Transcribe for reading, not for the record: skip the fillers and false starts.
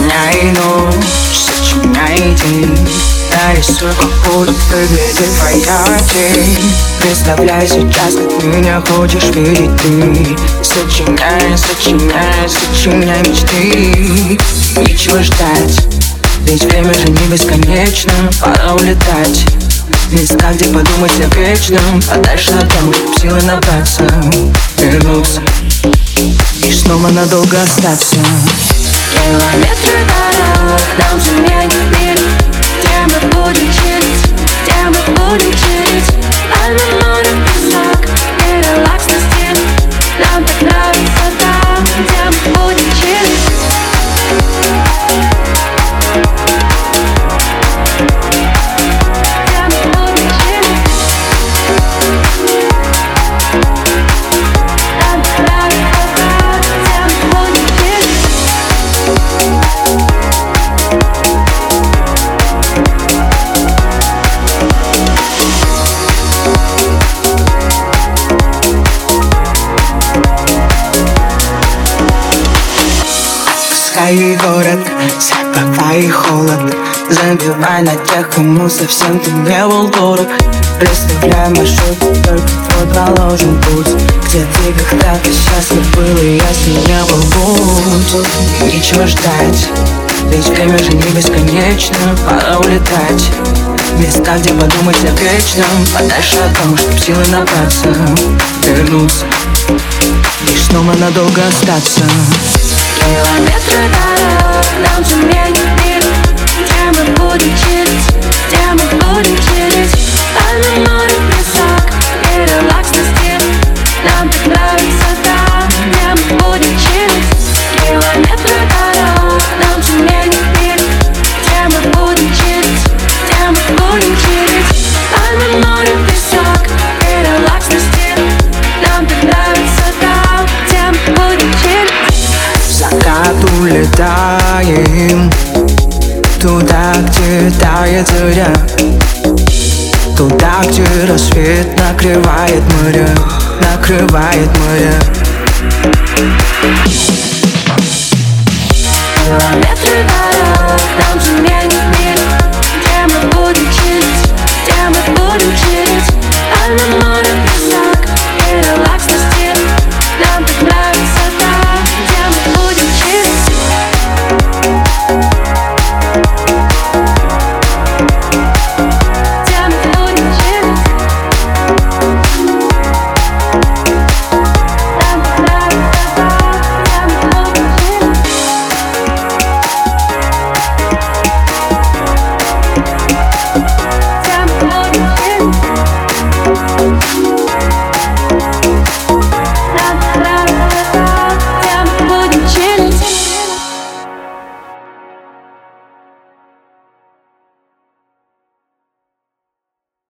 Сочиняй ночь, сочиняй день. Нарисуй, как будет выглядеть твоя тень. Представляй сейчас, как меня хочешь видеть ты. Сочиняй, сочиняй, сочиняй мечты. Нечего ждать, ведь время же не бесконечно. Пора улетать в места, где подумать о вечном, подальше от дома, чтоб силы набраться, вернуться и снова надолго остаться. Километры дорог нам заменит мир, где мы будем чилить, где мы будем чилить. Альма море, песок и релакс на стиль. Нам так нравится там, где мы будем чилить. И город, забывай холод. Забивай на тех, кому совсем ты не был дорог. Представляй маршрут, только твой проложен путь, где ты когда-то счастлив был и ясный не был путь. Нечего ждать, ведь время же не бесконечно. Пора улетать в места, где подумать о вечном, подальше от дома, чтоб силы набраться, вернуться и снова надолго остаться. Километры дорог нам заменит мир, где мы будем чилить, где мы будем чилить. Альма море, песок и релакс на стиль. Нам так нравится там, где мы будем чилить. Километры дорог нам заменит мир, где мы будем чилить, где мы будем чилить. Альма море, песок и релакс на стиль. Нам так нравится там, где мы будем чилить. В закат улетаем туда, где тает заря, туда, где рассвет накрывает моря, накрывает моря. Километры дорог нам заменит мир, где мы будем чилить, где мы будем чилить. Альма море, песок